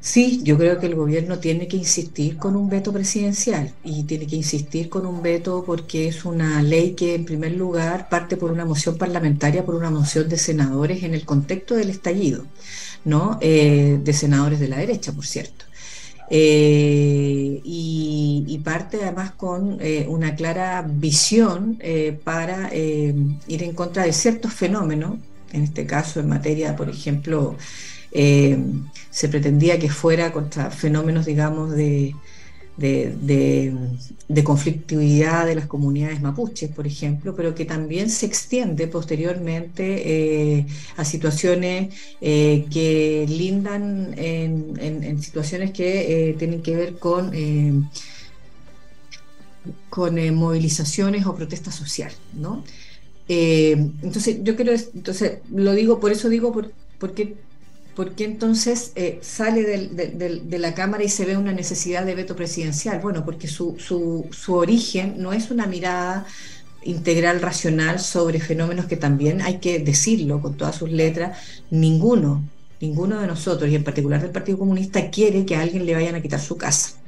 Sí, yo creo que el gobierno tiene que insistir con un veto presidencial y tiene que insistir con un veto porque es una ley que en primer lugar parte por una moción parlamentaria, por una moción de senadores en el contexto del estallido, ¿no? De senadores de la derecha, por cierto. Y parte además con una clara visión para ir en contra de ciertos fenómenos, en este caso en materia, por ejemplo, eh, se pretendía que fuera contra fenómenos, digamos, de, de- de conflictividad de las comunidades mapuches, por ejemplo, pero que también se extiende posteriormente a situaciones que lindan en situaciones que tienen que ver con movilizaciones o protesta social, ¿no? Entonces, yo creo, entonces, lo digo, por eso digo, ¿por qué entonces sale de la Cámara y se ve una necesidad de veto presidencial? Bueno, porque su origen no es una mirada integral, racional sobre fenómenos que también hay que decirlo con todas sus letras, ninguno de nosotros, y en particular del Partido Comunista, quiere que a alguien le vayan a quitar su casa.